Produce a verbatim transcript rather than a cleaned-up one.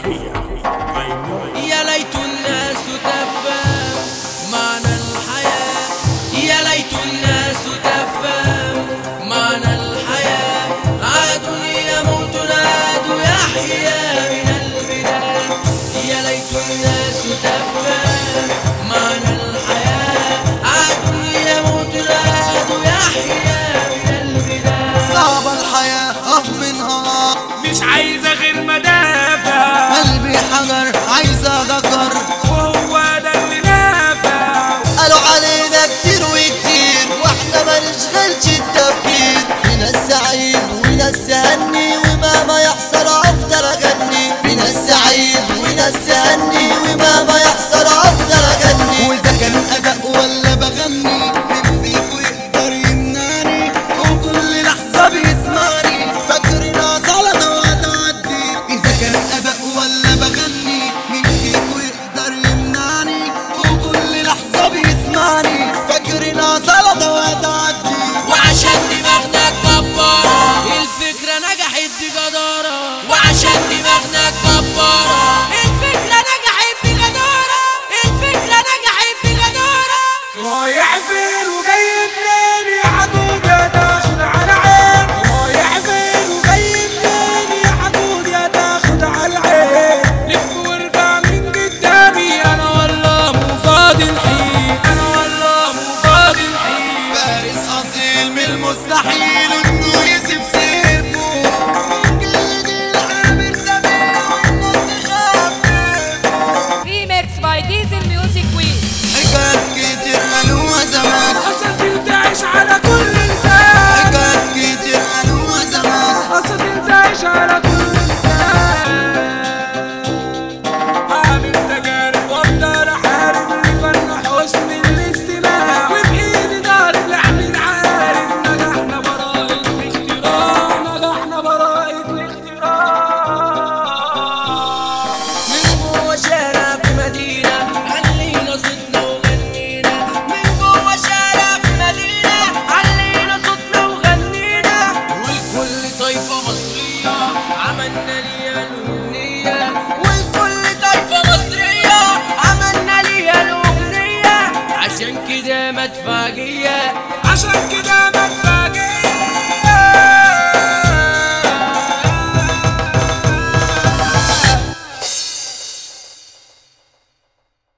يا ليت الناس تفهم معنى الحياة، يا ليت الناس تفهم معنى الحياة. عاد يموت عاد يحيا من البداية. يا ليت الناس تفهم معنى الحياة. عاد يموت عاد يحيا من البداية. صعب الحياة اه منها مش عايزة غير مدافع، قلبي حجر عايزة ذكر وهو ده اللي نافع. قالوا علينا كتير وكتير واحنا ما نشغلش التفكير. في ناس سعيد وناس تهني ومهما يحصل افضل اغني. في ناس سعيد وناس تهني ومهما يحصل افضل اغني. واذا كان اداء ولا بغني مين فيكو يقدر يمنعني وكل لحظة بيسمعني فاكرنا زلطة وهتعدي. اذا كان اداء ولا بغني مين فيكو يقدر يمنعني وكل لحظة بيسمعني فاكرنا زلطة وهتعدي. وعشان دماغنا كبارة الفكرة نجحت بجدارة. وعشان دماغنا كبارة الفكرة نجحت بجدارة. الفكرة نجحت بجدارة. رايح فين وجاي منين يا حدود يا تاخد على عين؟ رايح فين وجاي منين يا حدود يا تاخد على عين؟ لف وارجع من قدامي انا والله مو فاضي الحين. انا والله مو فاضي الحين. فارس اصيل من المستحيل انه يسيب سيفه. من كل جيل عامل سمير والنص خفيف. Remix by Diesel Music Week. حكايات كتير قالوها زمان. اساطير تعيش على كل لسان. حكايات كتير قالوها زمان. اساطير تعيش على كل لسان. هعمل تجارب وافضل احارب لفن حسن الاستماع. وبايدي ضارب لعمل عارف. نجحنا براءة الاختراع. نجحنا براءة الاختراع. من جوه شارع في مدينة علينا صوتنا وغنينا. من جوه شارع في مدينة علينا صوتنا وغنينا. والكل طايفة مصرية عملنا ليها الأغنية. والكل طايفة مصرية عملنا ليها الأغنية. عشان كده مدفعجية. عشان كده مدفع